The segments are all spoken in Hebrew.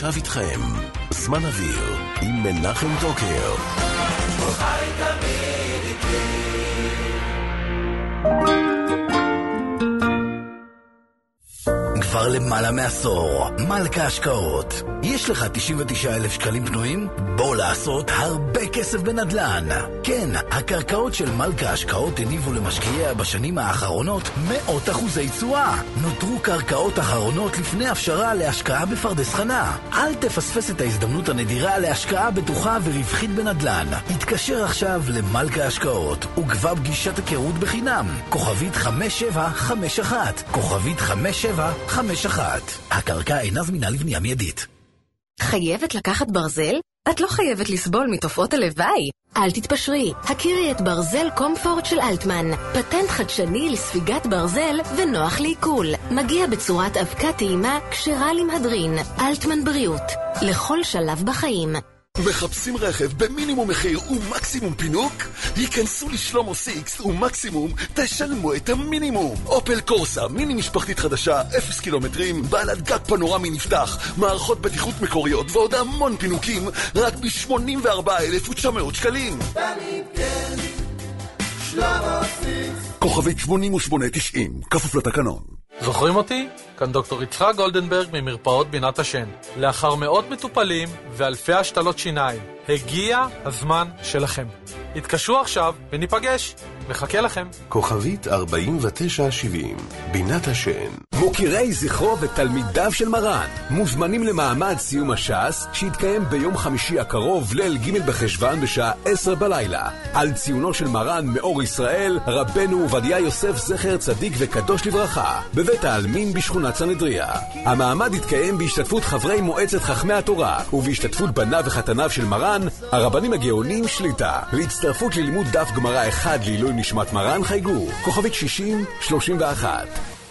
עכשיו איתכם, זמן אוויר, עם מנחם טוקר. חי תמיד איתי. כבר למעלה מעשור, מלכה השקעות. יש לך 99,000 שקלים פנויים? בוא לעשות הרבה כסף בנדל"ן. כן, הקרקעות של מלכה השקעות הניבו למשקיעיה בשנים האחרונות 100% תשואה. נותרו קרקעות אחרונות לפני הפשרה להשקעה בפרדס חנה. אל תפספס את ההזדמנות הנדירה להשקעה בטוחה ורווחית בנדל"ן. התקשר עכשיו למלכה השקעות וקבע פגישת היכרות בחינם. כוכבית 5751. כוכבית 5751. הקרקע אינה זמינה לבנייה מיידית. חייבת לקחת ברזל? את לא חייבת לסבול מתופעות הלוואי. אל תתפשרי, הכירי את ברזל קומפורט של אלטמן. פטנט חדשני לספיגת ברזל ונוח לעיכול. מגיע בצורת אבקה טעימה כשרה למהדרין. אלטמן בריאות, לכל שלב בחיים. מחפשים רכב במינימום מחיר ומקסימום פינוק? היכנסו לשלומו סיקס ומקסימום תשלמו את המינימום. אופל קורסה, מיני משפחתית חדשה, 0 קילומטרים, בעלת גג פנורמי נפתח, מערכות בטיחות מקוריות ועוד המון פינוקים, רק ב-84,900 שקלים. תמיד כן, שלומו סיקס. כוכבית 8890, כפוף לתקנון. זוכרים אותי? כאן דוקטור יצחק גולדנברג ממרפאות בינת השן. לאחר מאות מטופלים ואלפי השתלות שיניים, הגיע הזמן שלכם. התקשרו עכשיו וניפגש. מחכה לכם. כוכבית 4970, בינת השן. מוקירי זכרו ותלמידיו של מרן מוזמנים למעמד סיום הש"ס שיתקיים ביום חמישי הקרוב ליל ג' בחשוון בשעה 10 בלילה על ציונו של מרן מאור ישראל רבנו עובדיה יוסף זכר צדיק וקדוש לברכה בבית העלמין בשכונת סנהדריה. המעמד יתקיים בהשתתפות חברי מועצת חכמי התורה ובהשתתפות בניו וחתניו של מרן הרבנים הגאונים שליטה. להצטרפות ללימוד דף גמרא אחד לעילוי נשמת מרן חייגו כוכבית 6031.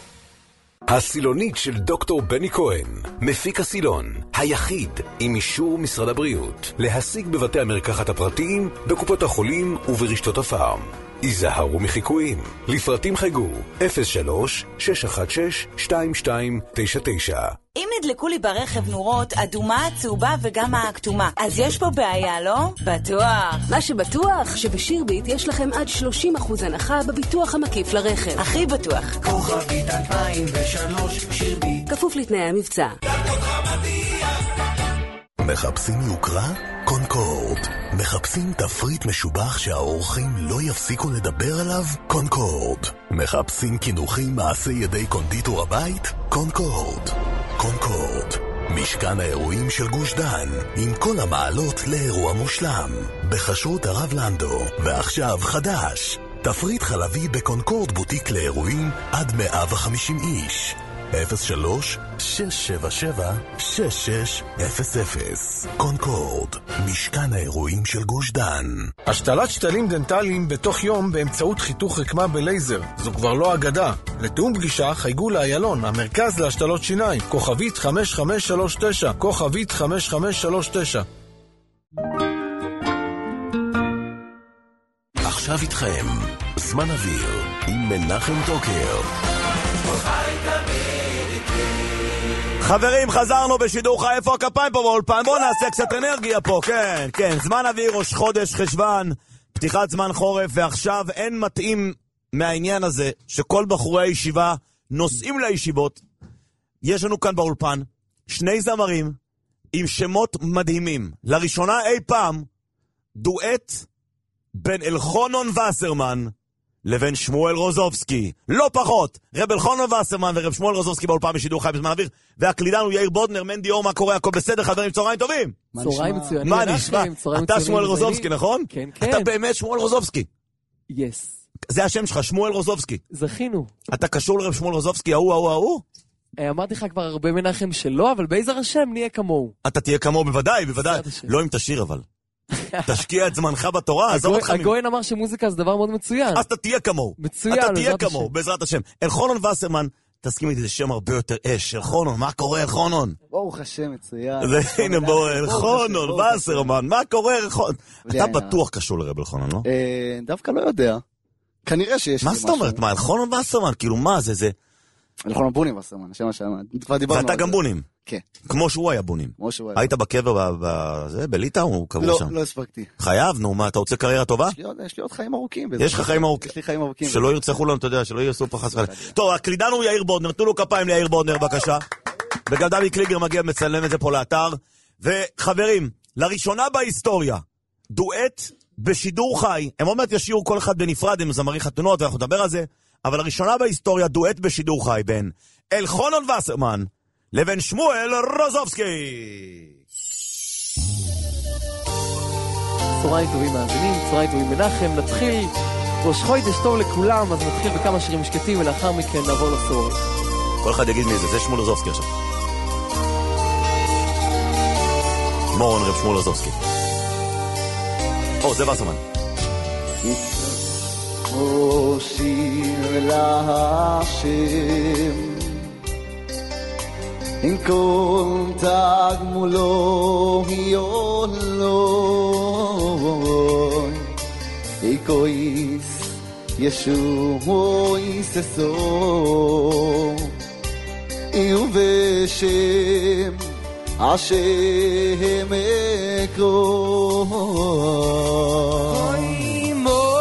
הסילונית של דוקטור בני כהן, מפיק הסילון, היחיד עם אישור משרד הבריאות, להשיג בבתי המרקחת הפרטיים, בקופות החולים וברשתות הפארם. היזהרו מחיקויים. לפרטים חייגו 03-616-2299. אם נדלקו לי ברכב נורות אדומה, צהובה וגם הכתומה, אז יש פה בעיה, לא? בטוח. מה שבטוח, שבשירביט יש לכם עד 30% הנחה בביטוח המקיף לרכב. הכי בטוח. כוכבית 2003 שירביט. כפוף לתנאי המבצע. מחפשים יוקרה? קונקורד. מחפשים תפריט משובח שהאורחים לא יפסיקו לדבר עליו? קונקורד. מחפשים כינוחים מעשי ידי קונדיטור הבית? קונקורד. קונקורד. משכן האירועים של גוש דן, עם כל המעלות לאירוע מושלם. בחשרות הרב לנדו, ועכשיו חדש. תפריט חלבי בקונקורד בוטיק לאירועים עד 150 איש. 03-677-6600. קונקורד, משכן האירועים של גוש דן. השתלת שתלים דנטליים בתוך יום באמצעות חיתוך רקמה בלייזר. זו כבר לא אגדה. לתאום פגישה חייגו לאיילון, המרכז להשתלות שיניים. כוכבית 5539. כוכבית 5539. עכשיו איתכם, זמן אוויר, עם מנחם טוקר. חי תמיד. חברים, חזרנו בשידור חי. איפה הכפיים פה באולפן? בואו נעשה קצת אנרגיה פה. כן, כן, זמן אוויר, ראש חודש חשוון, פתיחת זמן חורף, ועכשיו אין מתאים מהעניין הזה שכל בחורי הישיבה נוסעים לישיבות. יש לנו כאן באולפן שני זמרים עם שמות מדהימים. לראשונה אי פעם דואט בין אלחונון וסרמן לבין שמואל רוזובסקי. לא פחות. רב אלחונון וסרמן ורב שמואל רוזובסקי באולפן בשידור חי בזמן אוויר. והקלידן הוא יאיר בודנר. מנדי אור, מה קורה? הכל בסדר? חברים, צהריים טובים. צהריים מצוינים. מה נשמע? אתה שמואל רוזובסקי, נכון? כן, כן. אתה באמת שמואל רוזובסקי. יס. זה השם שלך, שמואל רוזובסקי. זכינו. אתה קשור לרב שמואל רוזובסקי, ההוא? אמרתי לך כבר הרבה מנחם שלא, אבל בעזר השם נהיה כמוהו. אתה תהיה כמוהו, בוודאי. לא אם תשיר אבל. תשקיע את זמנך בתורה. הגויין אמר שמוזיקה זה דבר מאוד מצוין. אז אתה תהיה כמוהו. מצוין. אתה תהיה כמוהו, בעזרת השם. אלחונון וסרמן, תסכים איתי, זה שם הרבה יותר אש. אלחונון, מה קורה אלחונון? ברוך השם, מצוין. הנה בואו, אלחונון וסרמן, מה קורה אלחונון? אתה בטוח קשור לרב אלחונון, לא? דווקא לא יודע. כנראה שיש לי משהו. מה זאת אומרת? מה, אלחונון וסרמן? כאילו מה זה? אלחונון בונים וסרמן, השם השם. ואתה גם בונים. כן. כמו שהוא היה בונים. כמו שהוא היה. היית בקבר בליטא או קבור שם? לא הספקתי. חייב, נו, מה, אתה רוצה קריירה טובה? יש לי עוד חיים ארוכים. יש לך חיים ארוכים. יש לי חיים ארוכים. שלא ירצחו לנו, אתה יודע, שלא יעשו פה חס וחלילה. טוב, הקלידן הוא יאיר בודנר, תנו לו כפיים ליאיר בודנר, בבקשה. וגם דמי קליגר מגיע מצלם את זה פה לאתר. וחברים, לראשונה בהיסטוריה, דואט בשידור חי, הם עוד מעט ישירו כל אחד בנפרד עם זמרי חתונות, ואנחנו נדבר על זה, אבל לראשונה בהיסטוריה דואט בשידור חי בין אלחנן וסרמן לבין שמואל רוזובסקי. צהריים טובים מאזינים, צהריים טובים מנחם. נתחיל ראש חודש טוב לכולם, אז נתחיל בכמה שירים שקטים ולאחר מכן נעבור לסור. כל אחד יגיד מי זה שמואל רוזובסקי עכשיו. מורון רב שמואל רוזובסקי. זה וסרמן. שיר להשם עם כל תגמולו יולו איקויס ישוע יססו ובשם השם אקרוא אוי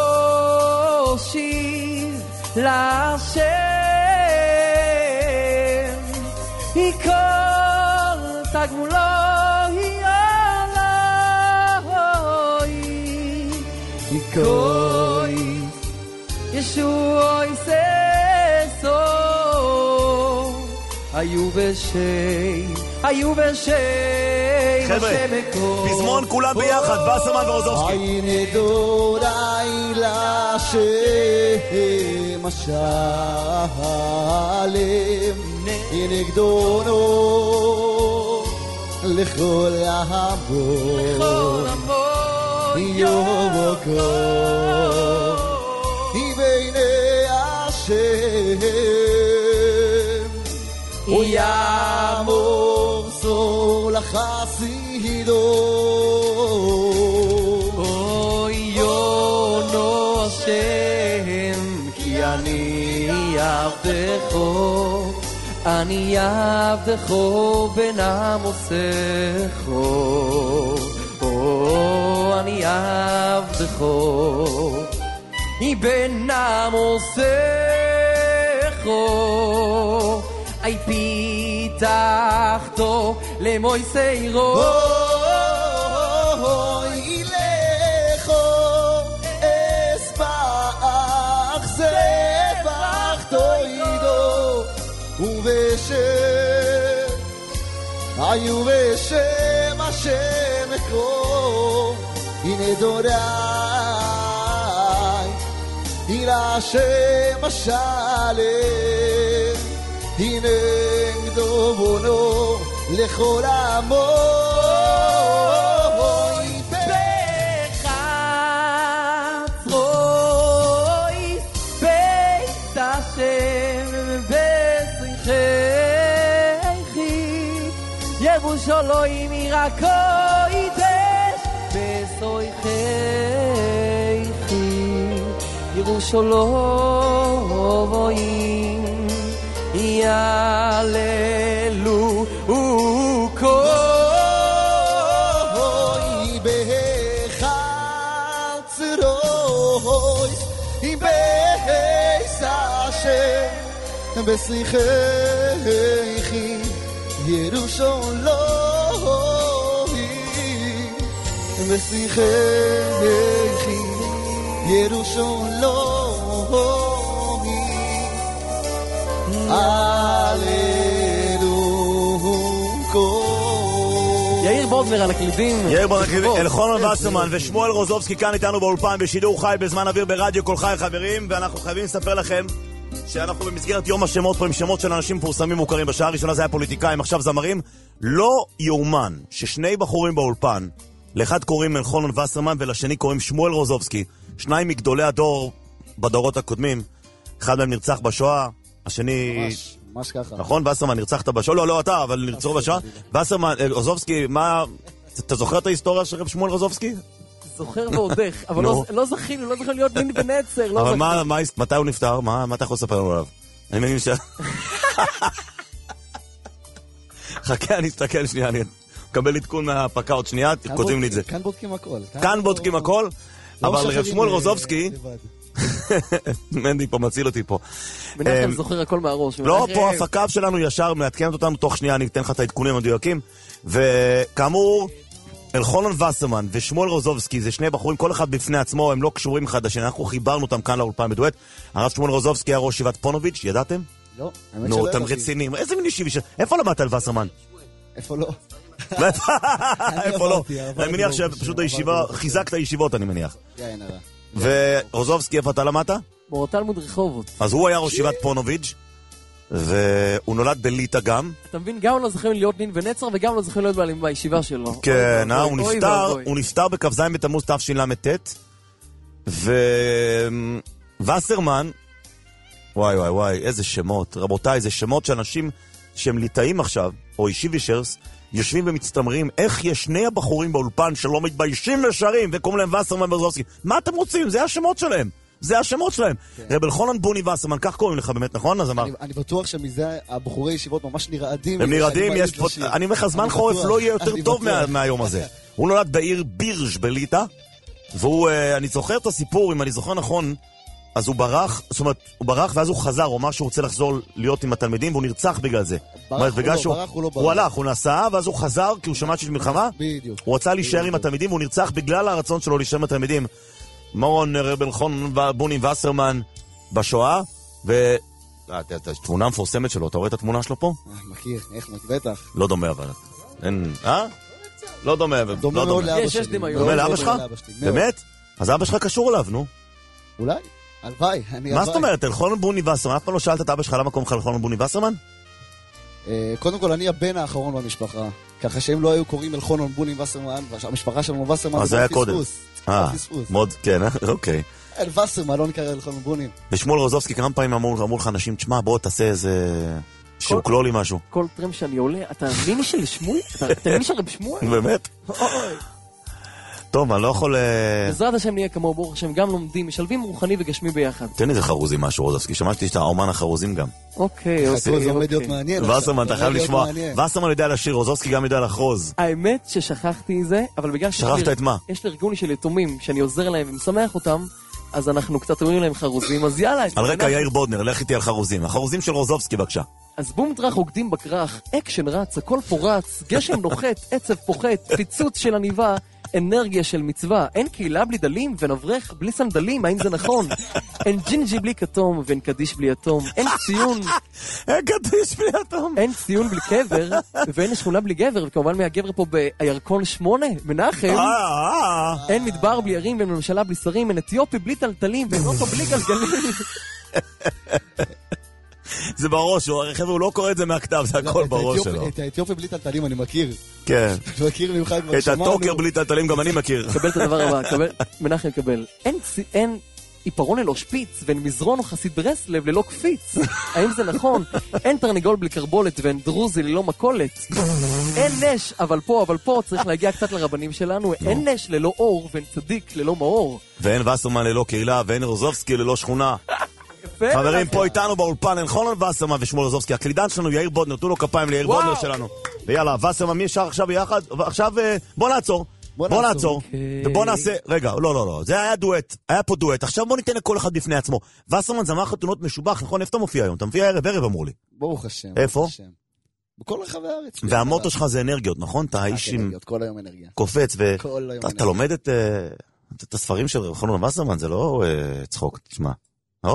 מושיב להשם היא כל תגמולו היא עלי היא כל ישוע יססו היו בשם חבר'ה, פזמון כולם ביחד, וסרמן ורוזובסקי. הנה דורי לשם השלם הנה גדונו לכל המור יובקו בעיני השם הוא יאמור סור לחסידו אוי יונו השם כי אני עבדך אני עבדך בן עמוסך אני עבדך בן עמוסך אי פיתחתו למויסיירו אוי לכו אספח זבחתו עידו ובשם השם אקרוא הנה דורי הנה השם השלם הנה גדובונו לכל עמו בחצרוי בית השם בסריחי יבוש אלוהים ירקו ידש בסריחי יבוש אלוהים יעללו וכוי בחצרוי בייס השם בסריחי ירושלים בסריחי ירושלים יאיר בודנר על הקלידים. יאיר בודנר, אלחנן וסרמן ושמואל רוזובסקי כאן איתנו באולפן בשידור חי בזמן אוויר ברדיו כל חי חברים, ואנחנו חייבים לספר לכם שאנחנו במסגרת יום השמות פה עם שמות של אנשים מפורסמים מוכרים. בשעה הראשונה זה היה פוליטיקאים, עכשיו זמרים. לא יאומן ששני בחורים באולפן, לאחד קוראים אלחנן וסרמן ולשני קוראים שמואל רוזובסקי, שניים מגדולי הדור בדורות הקודמים. אחד מהם נרצח בשואה, השני... ממש ככה. נכון? וסרמן נרצחת בשואה? לא אתה, אבל נרצחו בשואה. וסרמן, רוזובסקי, מה... אתה זוכר את ההיסטוריה של רב שמואל רוזובסקי? זוכר ועודך, אבל לא זכינו להיות מין בנצר. אבל מתי הוא נפטר? מה אתה יכול לספר לנו עליו? אני מבין ש... חכה, אני אסתכל שנייה, אני מקבל עדכון מהפקה עוד שנייה, כותבים לי את זה. כאן בודקים הכל. כאן בודקים הכל, אבל שמואל רוזובסקי, מנדי פה מציל אותי פה. מנחם זוכר הכל מהראש. לא, פה הפקה שלנו ישר מעדכנת אותנו, תוך שנייה אני אתן לך את העדכונים המדויקים, וכאמור, אלחונן וסרמן ושמואל רוזובסקי, זה שני בחורים, כל אחד בפני עצמו, הם לא קשורים אחד לשני, אנחנו חיברנו אותם כאן לאולפן בדואט. הרב שמואל רוזובסקי היה ראש ישיבת פונוביץ', ידעתם? לא, נו, אתם רצינים. איזה מין ישיבה? איפה למדת על וסרמן? איפה לא? איפה לא? אני מניח שפשוט הישיבה, חיזקת הישיבות, אני מניח. יין הרע. ורוזובסקי, איפה אתה למדת? מורתלמוד רחובות. אז הוא היה ראש ישיבת פונוביץ', והוא נולד בליטא גם. אתה מבין, גם לא זוכרים להיות נין ונצר, וגם לא זוכרים להיות בישיבה שלו. כן, הוא נפטר בכ"ז בתמוז תשל"ט, וווסרמן, וואי, איזה שמות. רבותיי, זה שמות שאנשים שהם ליטאים עכשיו, או ישיבישרס, יושבים ומצטמרים, איך יש שני הבחורים באולפן שלא מתביישים ושרים, וקוראים להם וסרמן ורוזובסקי. מה אתם רוצים? זה השמות שלהם. זה השמות שלהם. רב אלחונן בוני וסרמן, כך קוראים לך באמת, נכון? אני בטוח שמזה הבחורי ישיבות ממש נרעדים. הם נרעדים, אני אומר לך, זמן חורף לא יהיה יותר טוב מהיום הזה. הוא נולד בעיר בירז' בליטא, והוא, אני זוכר את הסיפור, אם אני זוכר נכון, אז הוא ברח, זאת אומרת, הוא ברח ואז הוא חזר, הוא אמר שהוא רוצה לחזור להיות עם התלמידים, והוא נרצח בגלל זה. הוא הלך, הוא נסע, ואז הוא חזר, כי הוא שמע שיש מלחמה. הוא רצה להישאר עם התלמידים, והוא נרצח בגלל הרצון שלו להישאר עם התלמידים. מורון רב אלחונן בוני וסרמן בשואה, תמונה מפורסמת שלו, אתה רואה את התמונה שלו פה? מכיר, איך בטח. לא דומה אבל. לא דומה. דומה מאוד לאבא שלי. דומה לאבא שלך? באמת? אז אבא שלך קשור אליו, נו. אולי, הלוואי. מה זאת אומרת, אלחונן בוני וסרמן? אף פעם לא שאלת את אבא שלך למה קוראים לך אלחונן בוני וסרמן? קודם כל, אני הבן האחרון במשפחה. ככה שהם לא היו קוראים אלחונן בוני וסרמן, והמשפחה שלנו וסרמן, אז זה היה קודם. מאוד, כן, אוקיי. וסרמן, לא נקרא אלחונן בוני. ושמואל רוזובסקי, כמה פעמים אמרו לך אנשים, תשמע, בוא תעשה איזה שוקלו לי משהו. כל טרם שאני עולה, אתה מביני של שמואל? אתה מביני של רב שמואל? באמת? טוב, אני לא יכול... בעזרת השם נהיה כמו ברוך השם, גם לומדים, משלבים רוחני וגשמי ביחד. תן לי איזה חרוזים משהו, רוזובסקי, שמעתי שאתה אומן החרוזים גם. אוקיי. זה עומד להיות מעניין. וסרמן, אתה חייב לשמוע. וסרמן יודע לשיר, רוזובסקי גם יודע לחרוז. האמת ששכחתי את זה, אבל בגלל שכחת את מה? יש לי ארגון של יתומים, שאני עוזר להם ומשמח אותם, אז אנחנו קצת אומרים להם חרוזים, אז יאללה. על רקע יאיר בודנר, לך איתי על חרוזים. החרוזים של רוזובסקי, בבקשה. אז בום דרך עוקדים בכרך, אקשן רץ, הכל פורץ, גשם נוחת, עצב פוחת, פיצוץ של עניבה, אנרגיה של מצווה. אין קהילה בלי דלים ונברך בלי סנדלים, האם זה נכון? אין ג'ינג'י בלי כתום ואין קדיש בלי אטום. אין ציון... אין קדיש בלי אטום. אין ציון בלי קבר ואין שכונה בלי גבר, וכמובן מהגבר פה בירקון 8, מנחם. אין מדבר בלי ערים ואין ממשלה בלי שרים, אין אתיופי בלי טלטלים ואין אוטו בלי גלגלים. זה בראש, חבר'ה, הוא לא קורא את זה מהכתב, זה הכל בראש שלו. את האתיופי בלי טלטלים אני מכיר. כן. מכיר ממך כבר שמענו. את הטוקר בלי טלטלים גם אני מכיר. קבל את הדבר הבא, מנחם קבל. אין עיפרון ללא שפיץ, ואין מזרון או חסיד ברסלב ללא קפיץ. האם זה נכון? אין תרנגול בלי קרבולת, ואין דרוזי ללא מקולת. אין נש, אבל פה צריך להגיע קצת לרבנים שלנו. אין נש ללא אור, ואין צדיק ללא מאור. ואין וסרמן ללא קהילה, ואין רוזובסקי ללא שכונה. חברים, פה איתנו באולפן, אלחונן וסרמן ושמואל רוזובסקי. הקלידן שלנו יאיר בודנר, תנו לו כפיים ליאיר בודנר שלנו. ויאללה, וסרמן, מי ישר עכשיו ביחד? עכשיו, בוא נעצור. ובוא נעשה, רגע, לא, זה היה דואט, היה פה דואט. עכשיו בוא ניתן לכל אחד בפני עצמו. וסרמן זמר חתונות משובח, נכון? איפה אתה מופיע היום? אתה מופיע ערב אמרו לי. ברוך השם. איפה? בכל רחבי הארץ. והמוטו שלך זה אנרגיות, נכון? אתה האיש עם... כל היום אנרגיה. קופץ, ואתה לומד את הספרים של אלחונן וסרמן, זה לא צחוק, תשמע. לא?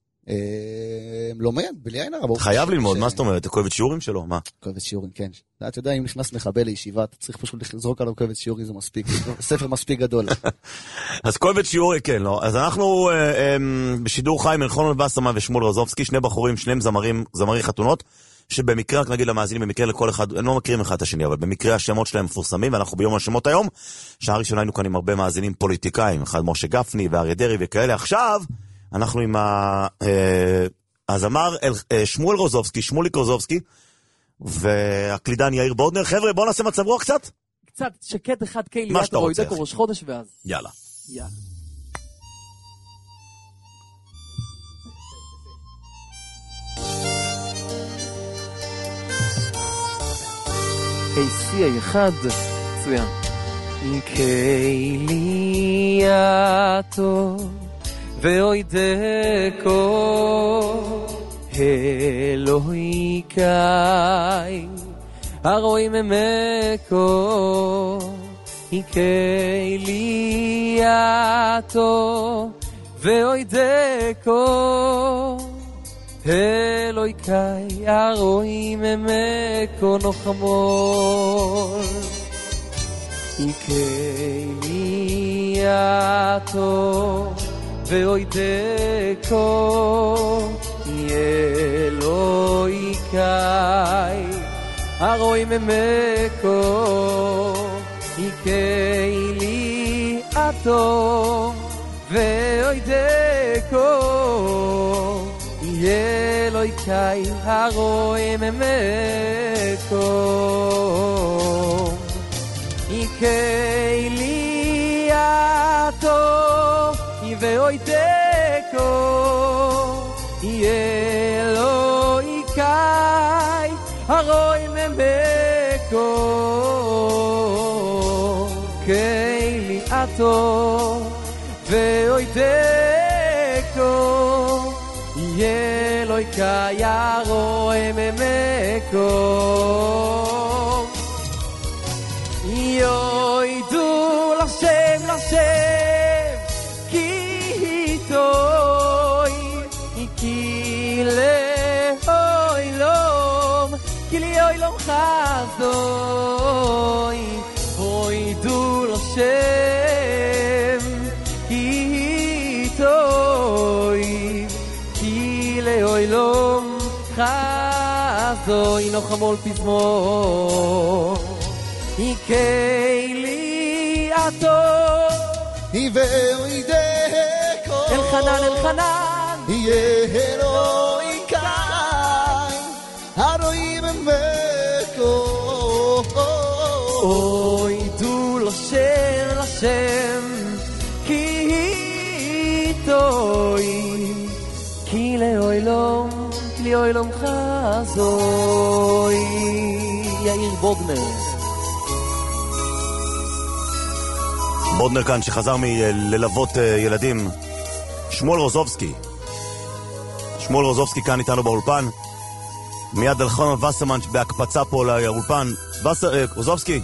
לומד, בלי עין הרע. חייב ללמוד, מה זאת אומרת? אתה כואב את שיעורים שלו? מה? כואב את שיעורים, כן. אתה יודע, אם נכנס מחבל לישיבה, אתה צריך פשוט לזרוק עליו כואב את שיעורים, זה מספיק. ספר מספיק גדול. אז כואב את שיעורים, כן, לא. אז אנחנו בשידור חי, אלחונן וסרמן ושמואל רוזובסקי, שני בחורים, שניהם זמרי חתונות, שבמקרה, רק נגיד למאזינים, במקרה לכל אחד, הם לא מכירים אחד את השני, אבל במקרה השמות שלהם מפורסמים, ואנחנו ביום השמות היום, שעה ראשונה היינו כאן עם הרבה מאזינים פוליטיקאים, אחד משה גפני ואריה דרעי וכאלה. עכשיו אנחנו עם הזמר שמואל רוזובסקי, שמוליק רוזובסקי, והקלידן יאיר בודנר. חבר'ה, בואו נעשה מצב רוח קצת. קצת שקט אחד, קהיליית רועי דקו ראש חודש ואז. יאללה. ACA1, מצוין. קהיליאתו ואוי דקו אלוהי קאי הרואי ממקו קהיליאתו ואוי דקו אלוהי קאי הרואי ממקו נוחמול קהיליאתו ואוי דקו אלוהי קאי הרואי ממקו קהיליאתו ואוי דקו אלוהי קאי הרואי ממקו קהיליאתו ואוי דקו אלוהי קאי הרואי ממקו קהיליאתו ואוי דקו אלוהי קאי הרואי ממקו יוידו לשם לשם כי טוי כי לאוי לום כי לאוי לום חזוי יוידו לשם כי טוי כי לאוי לום חזוי נוחמול פזמון קהיליאתו ואוי דקו אלחנן אלחנן אלוהי קאי הרואי ממקו אוי דו לשם לשם כי טוי כי לאוי לום כי לאוי לום חזוי יאיר בוגנר בודנר כאן שחזר מללוות ילדים. שמואל רוזובסקי כאן איתנו באולפן. מיד אלחנן וסרמן בהקפצה פה לאולפן. רוזובסקי,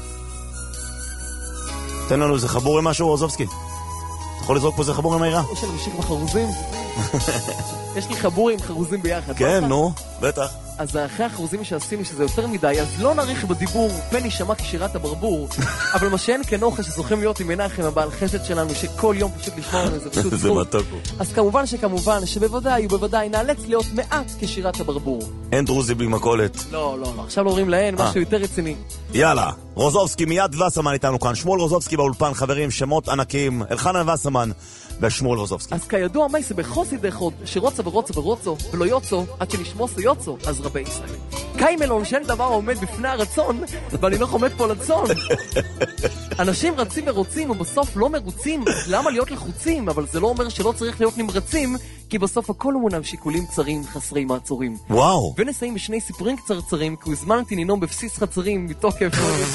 תן לנו איזה חבור עם משהו, רוזובסקי. אתה יכול לזרוק פה איזה חבור עם מהירה? יש לנו משיק בחרוזים? יש לי חבור עם חרוזים ביחד. כן, נו, בטח. אז אחרי החרוזים שעשינו שזה יותר מדי, אז לא נאריך בדיבור, פן יישמע כשירת הברבור, אבל מה שאין כנוחה שזוכים להיות עם מנחם הבעל חסד שלנו, שכל יום פשוט לשמוע לנו, זה פשוט זה מתוק. אז כמובן שבוודאי ובוודאי נאלץ להיות מעט כשירת הברבור. אין דרוזי בלי מכולת. לא, עכשיו לא רואים להן, משהו יותר רציני. יאללה, רוזובסקי מיד וסרמן איתנו כאן. שמואל רוזובסקי באולפן, חברים, שמות ענקיים, אלחנן וסרמן ושמואל רוזובסקי. אז כידוע מי זה בחוסי דחוד, שרוצה ורוצה ולא יוצו, עד שנשמוס יוצו, אז רבי ישראל. קיימלון שאין דבר עומד בפני הרצון, ואני לא עומד פה לצון. אנשים רצים ורוצים, ובסוף לא מרוצים, למה להיות לחוצים? אבל זה לא אומר שלא צריך להיות נמרצים, כי בסוף הכל מונם שיקולים צרים, חסרי מעצורים. וואו. ונסיים בשני סיפורים קצרצרים, כי הזמנתי לנאום בבסיס חצרים מתוקף...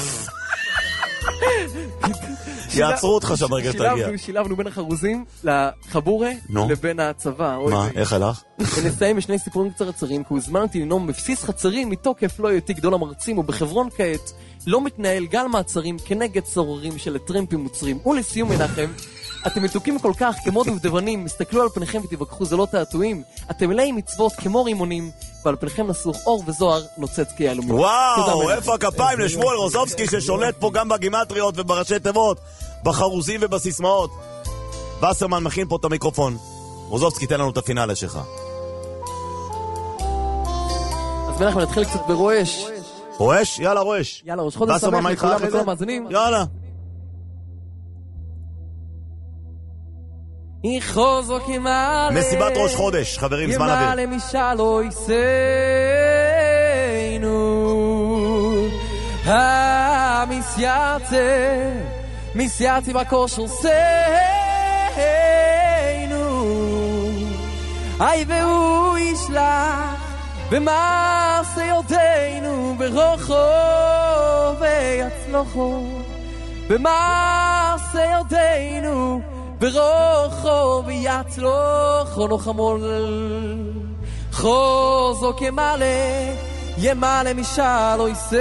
יעצרו אותך שם רגע תגיע. שילבנו בין החרוזים לחבורה לבין הצבא. מה, איך הלך? ונסיים בשני סיפורים קצרצרים, כי הזמנתי לנאום בבסיס חצרים מתוקף לא היותי גדול המרצים, ובחברון כעת לא מתנהל גל מעצרים כנגד צוררים של טרמפים מוצרים. ולסיום מנחם, אתם מתוקים כל כך כמו דובדבנים, הסתכלו על פניכם ותבקחו, זה לא תעתועים. אתם מלאי מצוות כמו רימונים, ועל פניכם נסוך אור וזוהר נוצץ כיהלומים. וואו, איפה הכפיים לשמואל רוזובסקי ששולט פה גם בגימטריות ובראשי תיבות, בחרוזים ובסיסמאות. וסרמן מכין פה את המיקרופון. רוזובסקי, תן לנו את הפינאלה שלך. אז אנחנו נתחיל קצת ברועש. רועש? יאללה רועש. יאללה, ראש חודש שמח לכולם וכל המאזינים. יאללה. מסיבת ראש חודש, חברים, זמן אוויר. ימלא משאלו יסנו מסייעתי בכושר סנו איי והוא ישלח במעשה במעשה ידינו ברוחו ויצלוחו במעשה ידינו ברוחו ויצלוחו נחמול חוזו כמלא ימלא משל אויסנו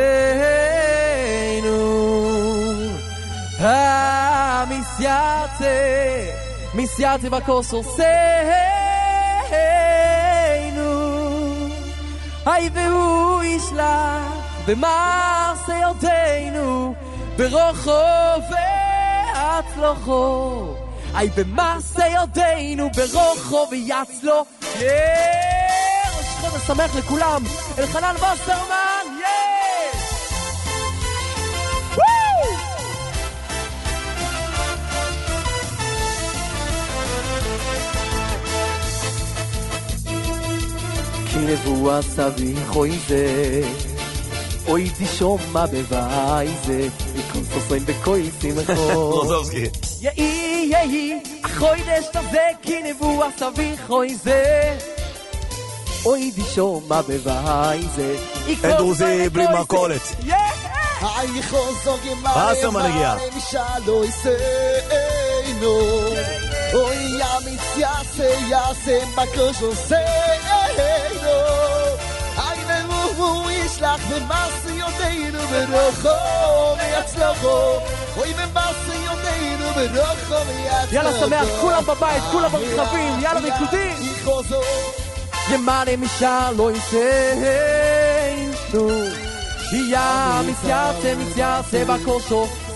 מסייעתי בכוס עושנו היי והוא ישלח במעשה ידינו ברוחו ויצלוחו היי במעשה ידינו ברוחו ויצלוחו ראש חודש שמח לכולם אלחנן וסרמן כי נבואה צריך אוי זה אוי תשומע בוואי זה מכל סוסוין בקוי שמחו רוזובסקי יהי החוידש הזה כי נבואה צריך אוי זה אוי תשומע בוואי זה אין דרוזי בלי מכולת היי חוזו גמרי מגיע משלו יסיינו אוי ימיץ יעשה בקוש עושנו היי והוא ישלח במעשה ידינו ברוחו ויצלוחו אוי במעשה ידינו ברוחו ויצלוחו יאללה שמח כולם בבית כולם ברחבים יאללה ריקודים ימנה משלו יסיינו ימיץ יעשה בקוש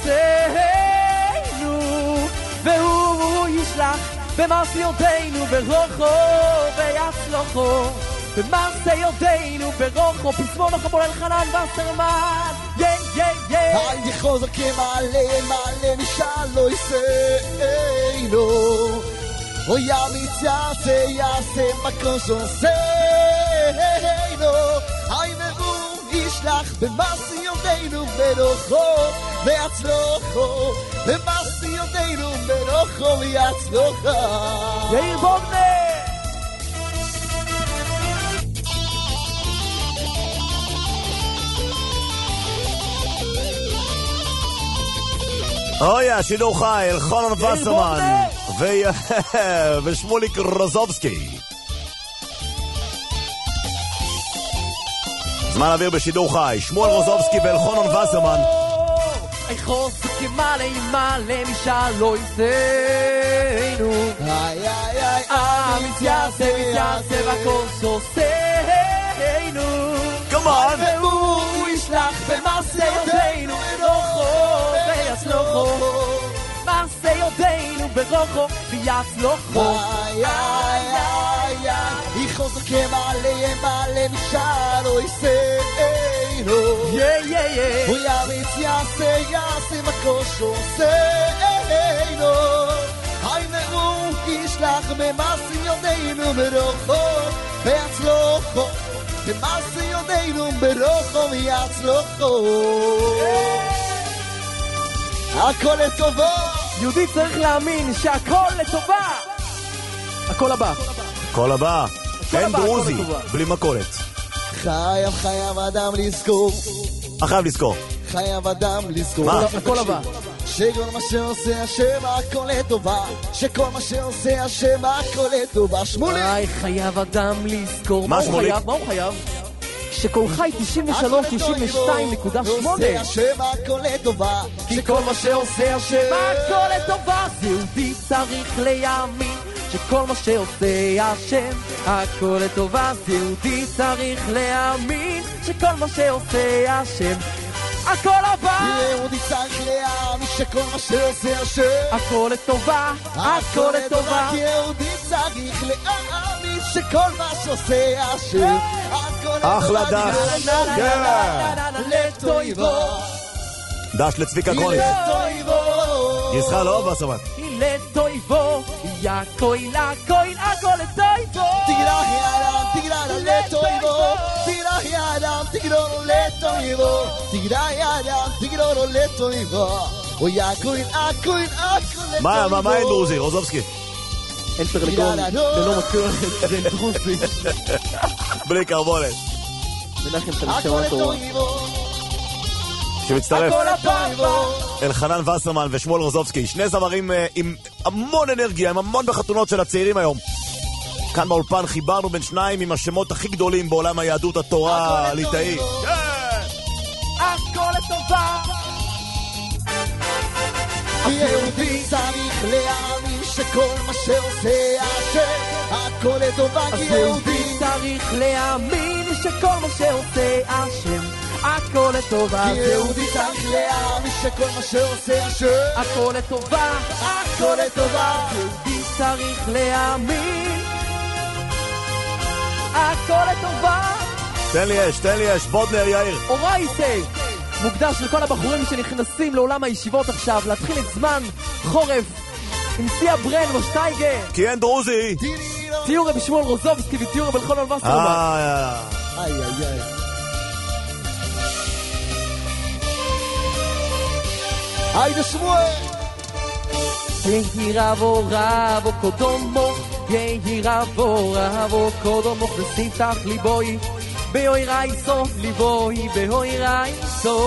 עושנו והוא ישלח במעשה ידינו ברוחו ויצלוחו במעשה ידינו ברוחו פסמון החמול אלחנן וסרמן היי חוזר כמלא משלו יסיינו אוי ימיץ יעשה בקוש עושנו היי והוא ישלח במעשה ידינו ברוחו ויצלוחו במעשה ידינו ברוחו ויצלוחו יאיר בוגנר אוי, השידור חי, אלחנן וסרמן ושמוליק רוזובסקי זמן אוויר בשידור חי, שמואל רוזובסקי ואלחנן וסרמן אי חוסו כמלא משלו יסיינו מתייעשה בכוס עושנו כמובן והוא ישלח במעשה ידינו ברוחו ויצלוחו מעשה ידינו ברוחו ויצלוחו אי חוזר כמלא משלו יסיינו הוא ימיץ יעשה בקוש עושנו היי והוא ישלח במעשה ידינו ברוחו ויצלוחו במעשה ידינו ברוחו ויצלוחו הכל לטובה יהודי צריך להאמין שהכל לטובה הכל הבא כל הבא אין דרוזי בלי מכולת חייב אדם לזכור חייב לזכור חייב אדם לזכור מה? הכל הבא שכל מה שעושה השם הכל לטובה שכל מה שעושה השם הכל לטובה שמולי חייב אדם לזכור מה שמולי? מה הוא חייב? שכל חי 93-92.8 עושה השם הכל לטובה שכל מה שעושה השם הכל לטובה יהודי צריך להאמין שכל מה שעושה השם הכל לטובה יהודי צריך להאמין שכל מה שעושה השם הכל הבא יהודי צריך להאמין שכל מה שעושה השם הכל לטובה הכל לטובה יהודי צריך להאמין שכל מה שעושה השם אחלה דש לטויבו דש לצביקה גרוניך ישחה לא וסרמן לטויבו יא קויל הכל לטויבו תגרח ידם לטויבו תגרח ידם תגרור לטויבו תגרח ידם תגרור לטויבו יא קויל מה אין דרוזי רוזובסקי אין תרנגול ללא מכולת זה דרוזי בלי קרבולת מנחם תלמיד התורה. שמצטרף אלחנן וסרמן ושמואל רוזובסקי, שני זמרים עם המון אנרגיה, עם המון בחתונות של הצעירים היום. כאן באולפן חיברנו בין שניים עם השמות הכי גדולים בעולם היהדות, התורה הליטאי. הכל לטובה, כי יהודי צריך להאמין שכל מה שעושה השם הכל לטובה. כי יהודי צריך להאמין שכל מה שעושה השם הכל לטובה. כי יהודי צריך להאמין שכל מה שעושה השם הכל לטובה, הכל לטובה. יהודי צריך להאמין הכל לטובה. תן לי אש, בודנר יאיר. אורייסה מוקדש לכל הבחורים שנכנסים לעולם הישיבות עכשיו, להתחיל את זמן חורף עם סיה ברן ושטייגר. כי אין דרוזי. תיאורה בשמואל רוזובסקי ותיאורה בלחונן וסרמן. איי איי איי. היידה שמואל. יהי רבו רבו קודומו, יהי רבו רבו קודומו, וסיפתח ליבוי באוי רייסו, ליבוי באוי רייסו.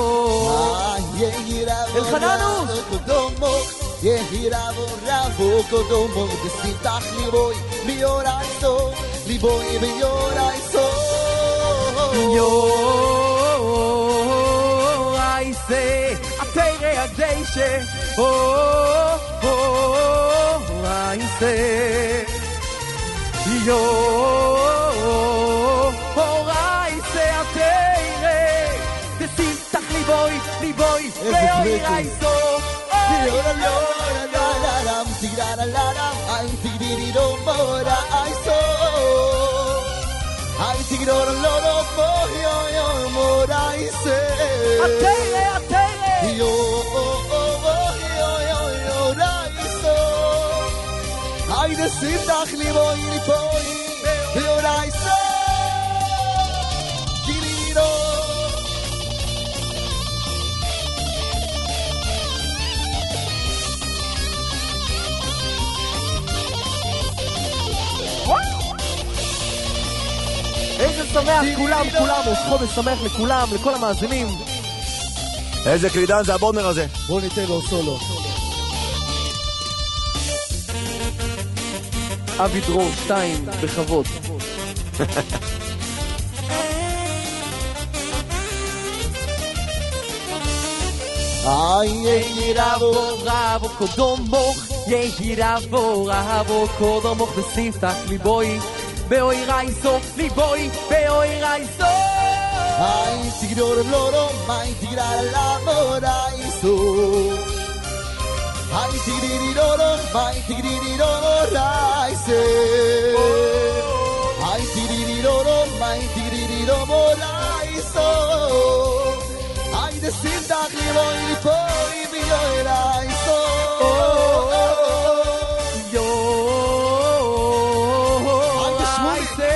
אלחננוס יהי רבו רבו קודומו, וסיפתח ליבוי באוי רייסו, ליבוי באוי רייסו. יו רייסה התרא הקדשה, רייסה יו רייסה התרא וסיפתח ליבוי ליבוי באוי רייסו. Haydi siftach liboy liboy beorayso giliro. איזה שמח כולם, ראש חודש שמח לכולם, לכל המאזינים. איזה קלידן זה הבונר הזה. בוא ניתן לו סולו. אבי דרור 2 בכבוד. יהי רבו רבו קודומו, יהי רבו רבו קודומו, וסיפתח ליבוי באוי רייסו, ליבוי באוי רייסו. Ay tigro loro, ay tigra la moraiso. Ay tigriroro, ay tigriroro raise. Ay tigriroro, ay tigririro moraiso. Ay desinta liboy liboy bioi raiso. Yo ay desmuite.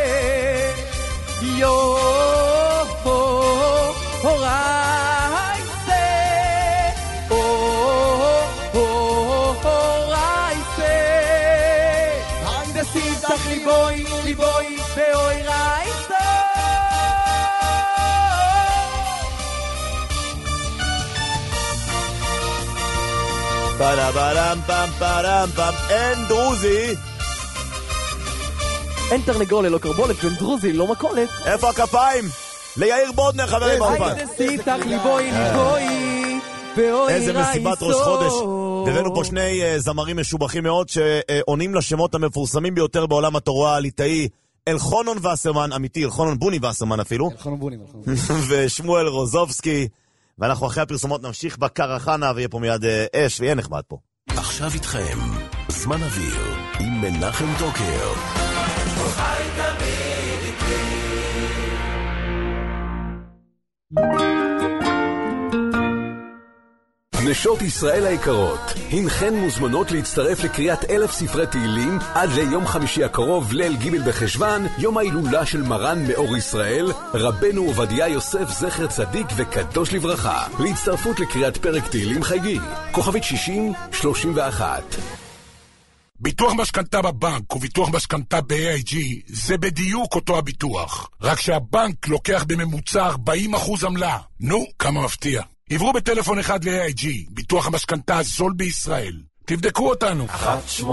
Yo ליבוי, ליבוי, באוי רייסו. פרם פם פרם פם, אין דרוזי. אין תרנגול ללא קרבולת, ואין דרוזי לא מקולת. איפה הכפיים? ליאיר בודנר, חברים באופן. היידה סיפתח ליבוי, ליבוי, באוי רייסו. איזה מסיבת ראש חודש. הבאנו פה שני זמרים משובחים מאוד שעונים לשמות המפורסמים ביותר בעולם התורה הליטאי, אלחנן וסרמן, אמיתי, אלחנן בוני וסרמן אפילו, ושמואל רוזובסקי. ואנחנו אחרי הפרסומות נמשיך בקרחנה ויהיה פה מיד אש ויהיה נחמד פה. עכשיו איתכם זמן אוויר עם מנחם טוקר. חי תמיד איתי. נשות ישראל היקרות, הינכן מוזמנות להצטרף לקריאת 1000 ספרי תהילים עד ליום חמישי הקרוב, ליל ג' בחשוון, יום ההילולה של מרן מאור ישראל, רבנו עובדיה יוסף זכר צדיק וקדוש לברכה. להצטרפות לקריאת פרק תהילים חגיגי, כוכבית 6031. ביטוח משכנתה בבנק וביטוח משכנתה ב-AIG זה בדיוק אותו הביטוח. רק שהבנק לוקח בממוצע 40% עמלה. נו, כמה מפתיע. עברו בטלפון אחד ל-AIG, ביטוח המשכנתה הזול בישראל. תבדקו אותנו. 1-800-400-400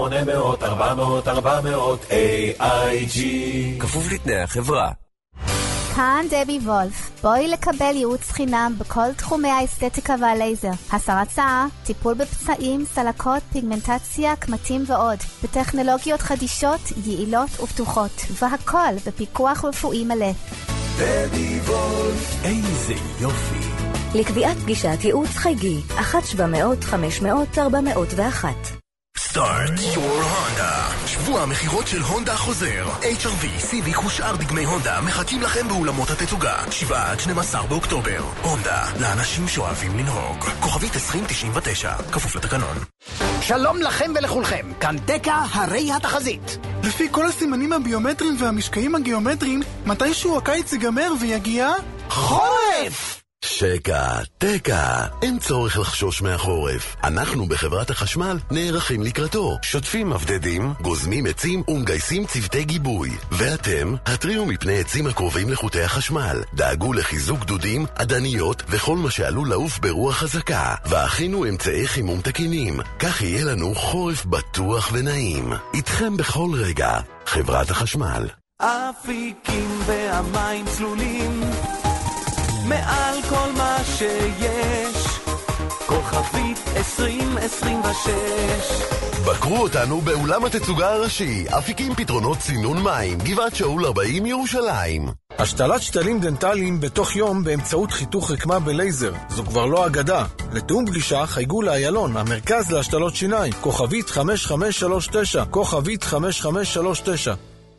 AIG. כפוף לתנאי החברה. כאן דבי וולף. בואי לקבל ייעוץ חינם בכל תחומי האסתטיקה והלייזר. הסרת שיער, טיפול בפצעים, סלקות, פיגמנטציה, קמטים ועוד. בטכנולוגיות חדישות, יעילות ובטוחות. והכל בפיקוח רפואי מלא. דבי וולף. איזה יופי. לקביעת פגישת ייעוץ חייגי 1-700-500-401. Start your Honda. שבוע המחירות של הונדה חוזר. HRV, סיביק ושאר דגמי הונדה מחכים לכם באולמות התצוגה. 7-12 באוקטובר. הונדה, לאנשים שאוהבים לנהוג. כוכבית 2099, כפוף לתקנון. שלום לכם ולכולכם, כאן דקה הרי התחזית. לפי כל הסימנים הביומטריים והמשקעים הגיאומטריים, מתישהו הקיץ ייגמר ויגיע חורף! שקע, תקע, אין צורך לחשוש מהחורף. אנחנו בחברת החשמל נערכים לקראתו. שוטפים מבדדים, גוזמים עצים ומגייסים צוותי גיבוי. ואתם, התריעו מפני עצים הקרובים לחוטי החשמל. דאגו לחיזוק דודים, עדניות וכל מה שעלול לעוף ברוח חזקה. והכינו אמצעי חימום תקינים. כך יהיה לנו חורף בטוח ונעים. איתכם בכל רגע, חברת החשמל. אפיקים והמים צלולים מעל כל מה שיש, כוכבית 2026. בקרו אותנו באולם התצוגה הראשי, אפיקים פתרונות צינון מים, גבעת שאול 40 ירושלים. השתלת שתלים דנטליים בתוך יום באמצעות חיתוך רקמה בלייזר, זו כבר לא אגדה. לתאום פגישה חייגו לאיילון, המרכז להשתלות שיניים, כוכבית 5539, כוכבית 5539.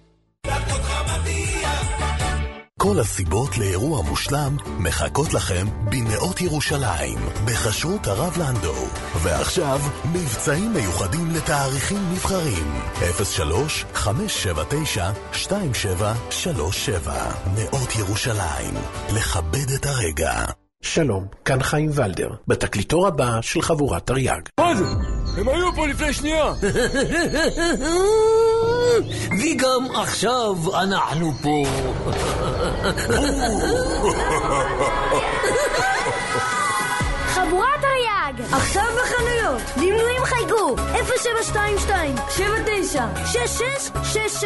כל הסיבות לאירוע מושלם מחכות לכם בנאות ירושלים, בחשרות הרב לנדו. ועכשיו, מבצעים מיוחדים לתאריכים נבחרים. 03-579-2737. נאות ירושלים. לכבד את הרגע. שלום, כאן חיים ולדר, בתקליטור הבא של חבורת תרי"ג. מה זה? הם היו פה לפני שנייה. וגם עכשיו אנחנו פה. חבורת תרי"ג, עכשיו בחנויות. למנויים חייגו 0722-79-6666.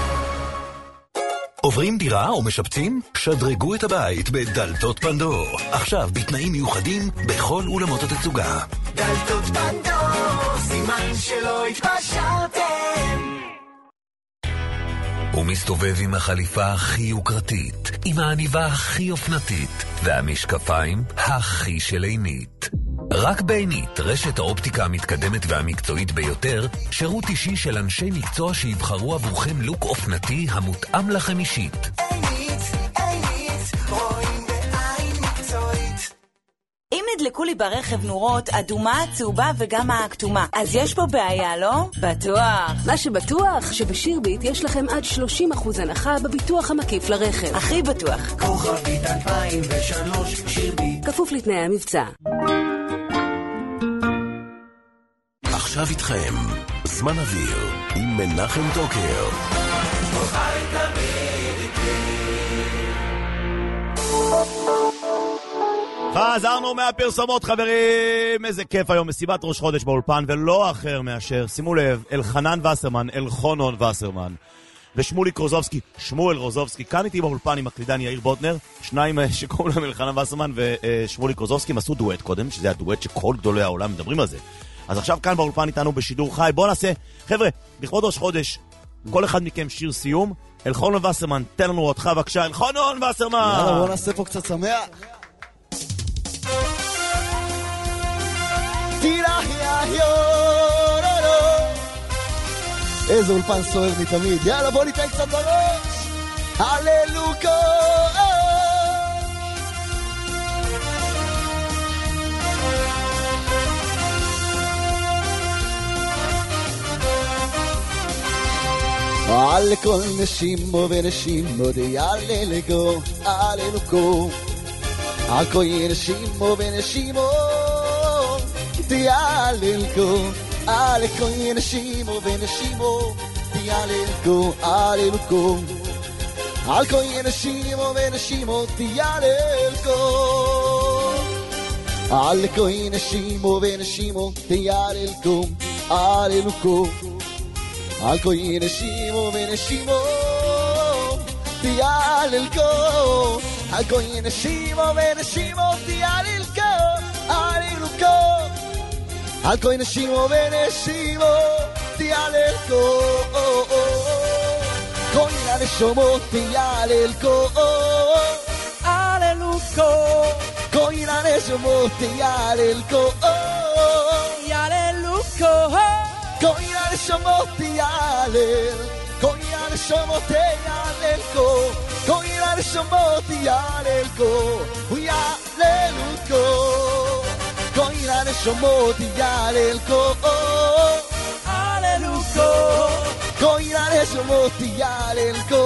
עוברים דירה או משפצים? שדרגו את הבית בדלתות פנדור. עכשיו בתנאים מיוחדים בכל אולמות התצוגה. דלתות פנדור, סימן שלא התפשרתם. הוא מסתובב עם החליפה הכי יוקרתית, עם העניבה הכי אופנתית, והמשקפיים הכי של עינית. רק בעינית, רשת האופטיקה המתקדמת והמקצועית ביותר, שירות אישי של אנשי מקצוע שיבחרו עבורכם לוק אופנתי המותאם לכם אישית. עינית, רואים בעין מקצועית. אם נדלקו לי ברכב נורות אדומה, צהובה וגם הכתומה, אז יש פה בעיה, לא? בטוח. מה שבטוח, שבשירביט יש לכם עד 30% הנחה בביטוח המקיף לרכב. הכי בטוח. כוכבית 2003 שירביט. כפוף לתנאי המבצע. עכשיו איתכם, זמן אוויר עם מנחם טוקר. חזרנו מהפרסומות חברים, איזה כיף היום, מסיבת ראש חודש באולפן ולא אחר מאשר, שימו לב, אלחנן וסרמן, אלחונון וסרמן ושמוליק רוזובסקי, שמואל רוזובסקי, כאן איתי באולפן עם הקלידן יאיר בוטנר, שניים שקוראים להם אלחנן וסרמן ושמוליק רוזובסקי, הם עשו דואט קודם, שזה הדואט שכל גדולי העולם מדברים על זה. אז עכשיו כאן באולפן איתנו בשידור חי, בואו נעשה, חבר'ה, לכבוד ראש חודש, כל אחד מכם שיר סיום, אלחונון וסרמן, תן לנו אותך בבקשה, אלחונון וסרמן. יאללה, בואו נעשה פה קצת שמח. איזה אולפן סוער מתמיד. יאללה, בוא ניתן קצת בראש. הללוקו. הלכל נשימו ונשימו די הללוקו, הללוקו. הכל נשימו ונשימו די הללוקו. alle coi neshimo veneshimo ti alelko aleluko al coi neshimo veneshimo ti alelko alle coi neshimo veneshimo ti alelko aleluko al coi neshimo veneshimo ti alelko al coi neshimo veneshimo ti alelko aleluko al coi neshimo veneshimo ti alelko coi la neshomo ti alelko aleluko coi la neshomo ti alelko aleluko coi la neshomo ti alel coi la neshomo ti alelko coi la neshomo ti alelko aleluko coi la neshomo ti alelko aleluko coi la neshomo ti alelko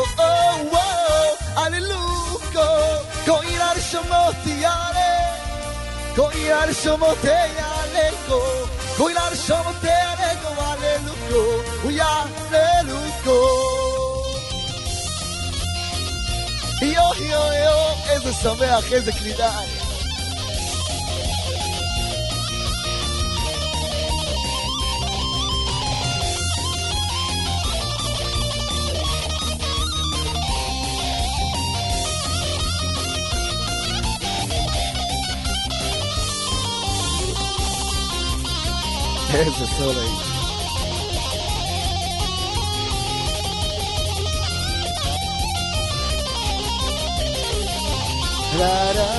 aleluko coi la neshomo ti alel coi la neshomo ti alelko coi la neshomo ti alelko aleluko aleluko yo yo yo איזה שמח איזה קלידן איזה סולו לה לה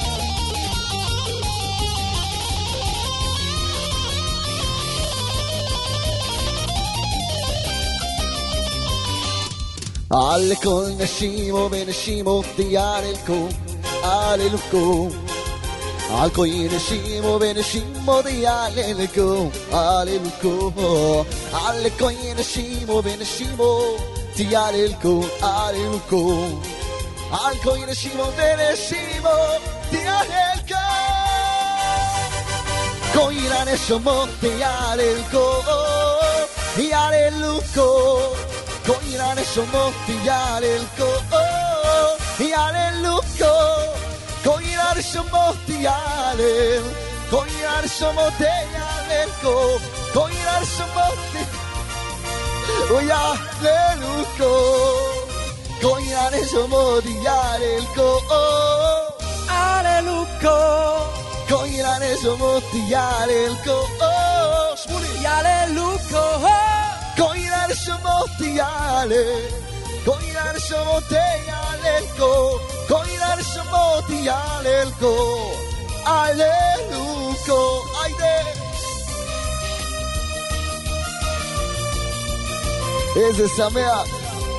על כל נשימו ונשימו תיאללקו אללוקו al coi neshimo veneshimo di alelko aleluko al coi neshimo veneshimo di alelko aleluko al coi neshimo veneshimo di alelko coi la neshimo di alelko aleluko coi la neshimo di alelko aleluko coi la neshimo ti alel coi la neshimo ti alelko coi la neshimo ti aleluko coi la neshimo ti alelko aleluko coi la neshimo ti alelko shmuli aleluko coi la neshimo ti alel coi la neshimo ti alelko coi la neshimo ti alelko aleluko ayde איזה שמח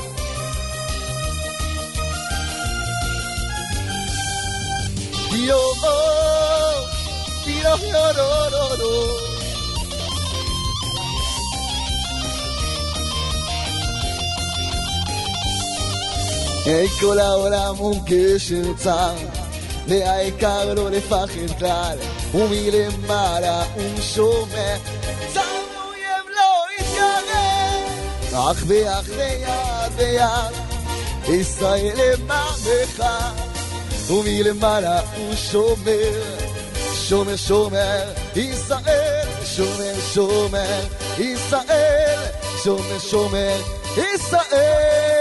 yo yo yo כל העולם הוא קשר צר והעיקר לא לפחד כלל ומלמעלה הוא שומע צר אויב לא יתגרר אך ביד ביד ישראל למעמך ומלמעלה הוא שומר שומר שומר ישראל שומר שומר ישראל שומר שומר ישראל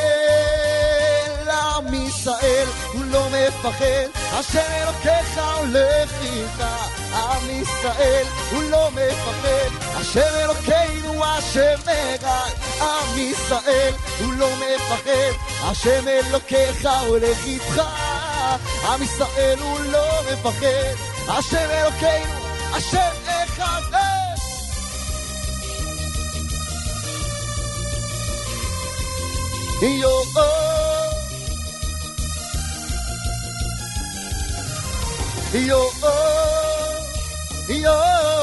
עם ישראל הוא לא מפחד השם אלוקיך הולך איתך עם ישראל הוא לא מפחד השם אלוקינו השם אחד עם ישראל הוא לא מפחד השם אלוקיך הולך איתך עם ישראל הוא לא מפחד השם אלוקינו השם אחד יו yo yo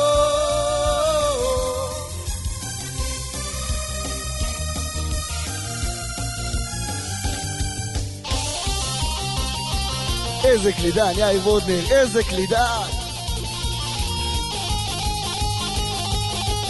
איזה קלידן יאיר וודנר איזה קלידן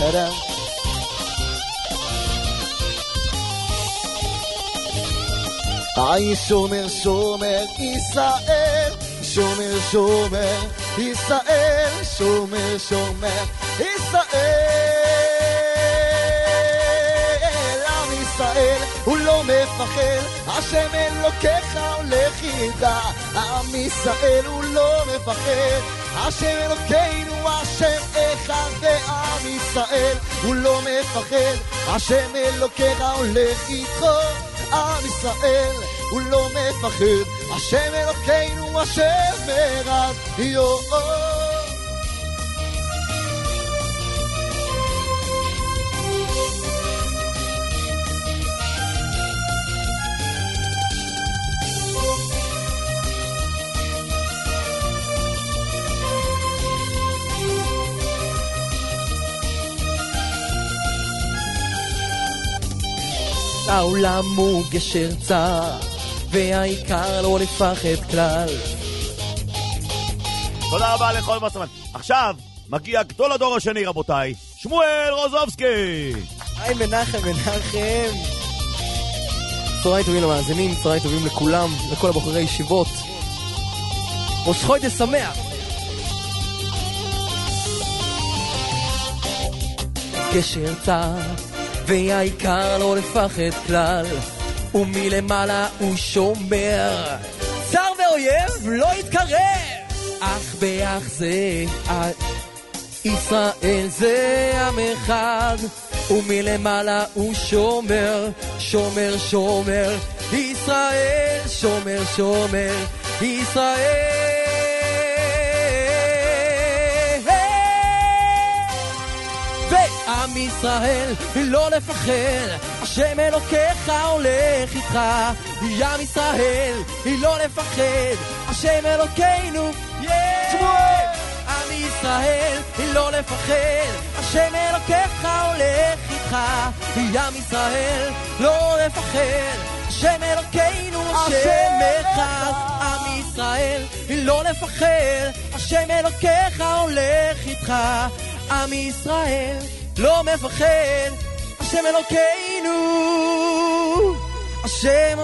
היי שומר שומר ישראל, שומר שומר ישראל, שומר שומר ישראל. עם ישראל הוא לא מפחד, השם אלוקיך הולך איתה. עם ישראל הוא לא מפחד, השם אלוקינו השם אחד. ועם ישראל הוא לא מפחד, השם אלוקיך הולך איתו. עם ישראל הוא לא מפחד, השם אלוקינו השם אחד. יו העולם הוא גשר צר, והעיקר לא לפחד כלל. תודה רבה לכל מסמן. עכשיו מגיע גדול הדור השני, רבותיי, שמואל רוזובסקי. היי מנחם. צהריים טובים למאזינים, צהריים טובים לכולם, לכל הבחורי ישיבות. ראש חודש שמח. גשר צר, והעיקר לא לפחד כלל, ומלמעלה הוא שומר. צר ואויב לא יתקרב, אך באח זה ישראל זה עם אחד, ומלמעלה הוא שומר. שומר שומר ישראל, שומר שומר ישראל. עם ישראל לא לפחד, השם אלוקיך הולך איתך. עם ישראל לא לפחד, השם אלוקינו שמואל. עם ישראל לא לפחד, השם אלוקיך הולך איתך. עם ישראל לא לפחד, השם אלוקינו השם אחד. עם ישראל לא לפחד, השם אלוקיך הולך איתך. עם ישראל לא מפחד, השם אלוקינו השם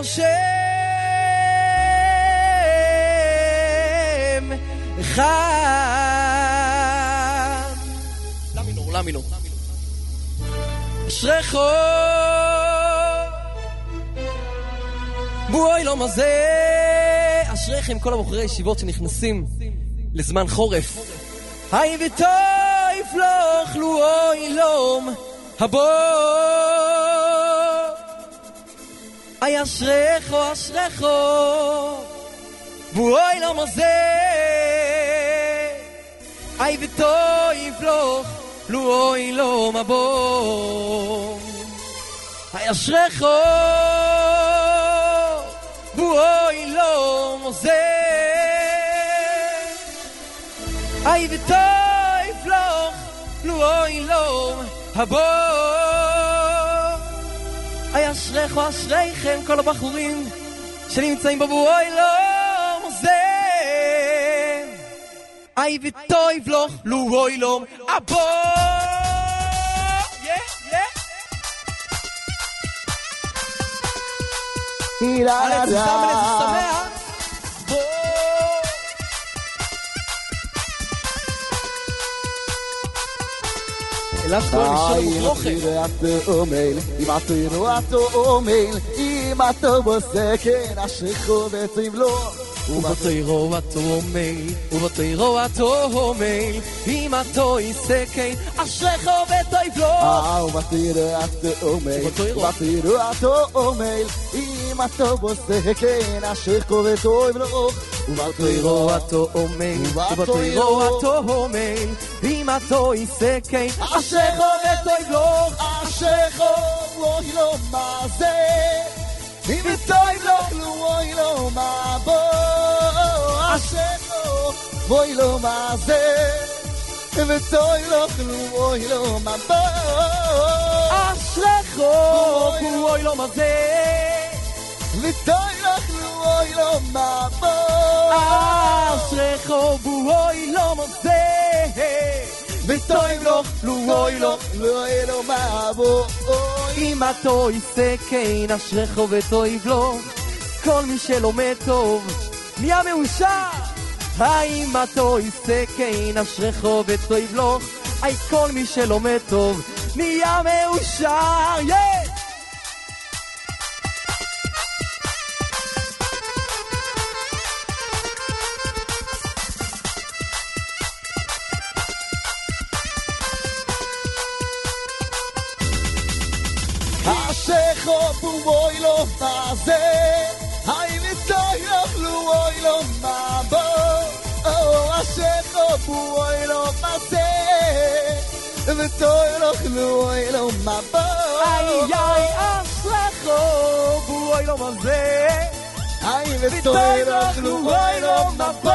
אחד. לה מינור. אשריך בואי לא מזה. אשריכם כל הבחורי ישיבות שנכנסים לזמן חורף. היי וטוב לא אכלו אוי לום הבוא. היי אשריך בואי לא מזה. היי וטוב לא אכלו אוי לום הבוא. היי אשריך בואי לא מזה. היי וטוב לא אילום הבוא. היי אשריכם כל הבחורים שנמצאים בבואי לא מזה. היי וטוב לא אילום הבוא. אלץ סמל איזה שמח. אליו כל נשאר מוכרוכת. אם עתינו התאומל, אם אתה בסכן אשריכו בטוב לו. ובתירו התאומל, אם אתה יסכן אשריכו בטוב לו. ובתירו התאומל, אם אתה בסכן אשריכו בטוב לו. ובתירו התאומל, אם אתה יסכן אשריכו בטוב לו. אשריכו אוי לא מה זה, אם בטוב לו אוי לא מה בוא. אשריכו אוי לא מה זה, אם בטוב לו אוי לא מה בוא. אשריכו אוי לא מה זה, וטוב לך אוי לא מה בוא. אשריכו אוי לא מה זה, טוב לו, אוי לו, לא יהיה לו מה בו. אם אתה יסתכן אשריך וטוב לו, כל מי שלומד טוב נהיה מאושר. האם אתה יסתכן אשריך וטוב לו, כל מי שלומד טוב נהיה מאושר. השכוב אוי לו מה זה, האם איתו יאכלו אוי לו מה בו. השכוב אוי לו מה זה, ואיתו יאכלו אוי לו מה בו. השכוב אוי לו מה זה, האם איתו יאכלו אוי לו מה בו.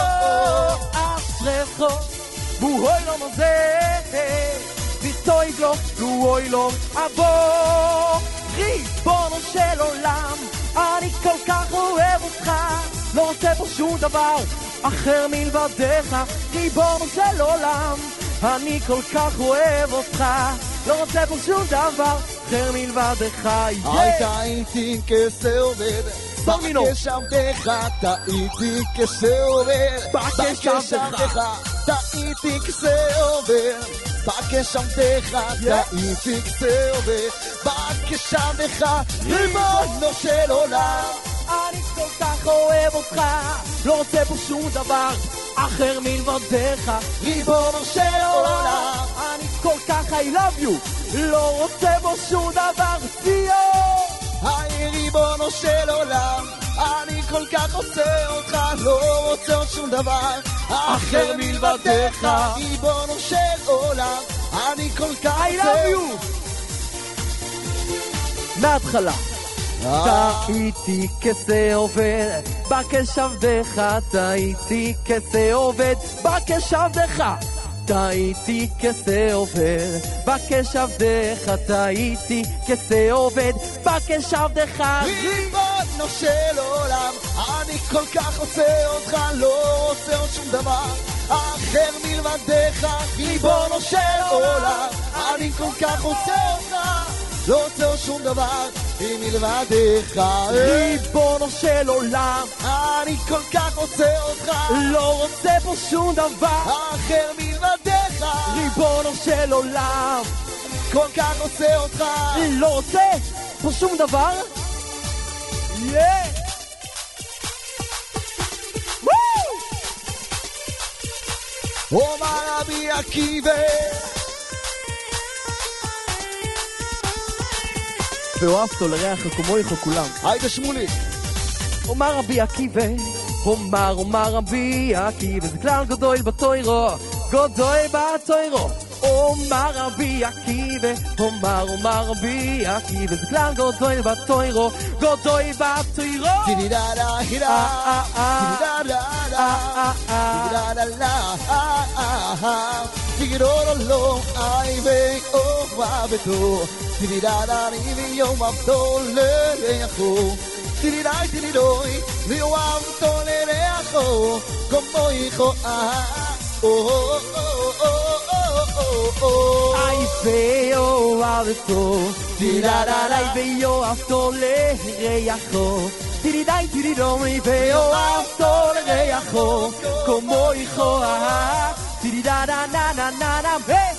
השכוב אוי לו מה זה, ויטויב לו, אוי לו, אבו. ריבונו של עולם, אני כל כך אוהב אותך, לא רוצה פה שום דבר אחר מלבדך. ריבונו של עולם, אני כל כך אוהב אותך, לא רוצה פה שום דבר אחר מלבדך. הייתה איתי כסעובד, בקשמתך טעיתי כסעובד, בקשמתך טעיתי כסעובד, בקשמתך טעיתי כסעובד, בקשמתך ריבונו של עולם, אני כל כך אוהב אותך, לא רוצה פה שום דבר אחר מלבדך. ריבונו של עולם, אני כל כך I love you, לא רוצה פה שום דבר. היי ריבונו של עולם, אני כל כך רוצה אותך, לא רוצה עוד שום דבר אחר מלבדך. ריבונו של עולם, אני כל כך I love you. מההתחלה טעיתי כסעובד, בקשבדך טעיתי כסעובד, בקשבדך טעיתי כסעובד, בקשבדך טעיתי כסעובד, בקשבדך. ריבונו של עולם, אני כל כך רוצה אותך, לא רוצה עוד שום דבר אחר מלבדך. ריבונו של עולם, אני כל כך רוצה אותך, לא רוצה עוד שום דבר מלבדך. ריבונו של עולם, אני כל כך רוצה אותך, לא רוצה פה שום דבר אחר מלבדך. ריבונו של עולם, כל כך רוצה אותך, לא רוצה פה שום דבר. אומר רבי עקיבא, ואוהבתו לריח כמויך כולם. היידה שמולי. אומר רבי עקיבא, אומר רבי עקיבא, זה כלל גדול בתוירו, גדול בתוירו. אומר רבי עקיבא, אומר רבי עקיבא, זה כלל גדול בתוירו, גדול בתוירו. טירידדה הידה, טירידדה טירידודה לא אייבי אוהבתו, טירידדה ריבי אוהבתו לריחו, טירידאי טירידוי ואוהבתו לריחו, כמו איכו אייבי אוהבתו, טירידדה ריבי אוהבתו לריחו, טירידאי טירידוי ואוהבתו לריחו, כמו איכו טירידדה נה נה נה נה.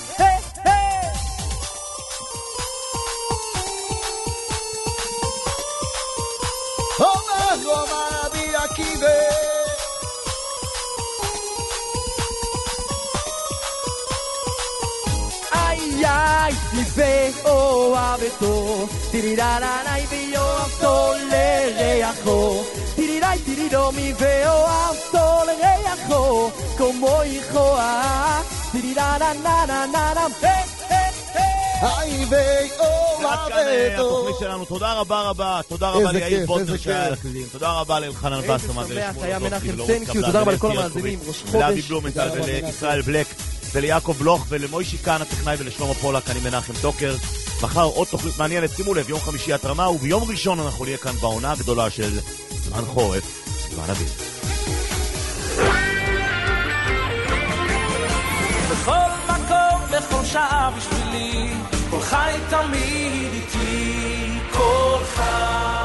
אומר רבי עקיבא, איי ואוהבתו, טירידנאי ואוהבתו לריחו, טירידאי טירידומי ואוהבתו לריחו, כמו איכו טירידננננננם. היי ואוהבתו. התוכנית שלנו, תודה רבה, תודה רבה ליאיר בוטר שהיה על הקלידים, תודה רבה לאלחנן בסטרמן היה מנחם צנקיו, תודה רבה לכל המאזינים, ראש חודש, ולאבי בלומנטל ולישראל בלק וליעקב בלוך ולמוישי כאן הטכנאי ולשלמה פולק. אני מנחם טוקר. מחר עוד תוכנית מעניינת, שימו לב, יום חמישי התרמה, וביום ראשון אנחנו נהיה כאן בעונה הגדולה של זמן חורף, זמן אביב. בכל מקום שעה בשבילי, כל חי תמיד איתי, כל חי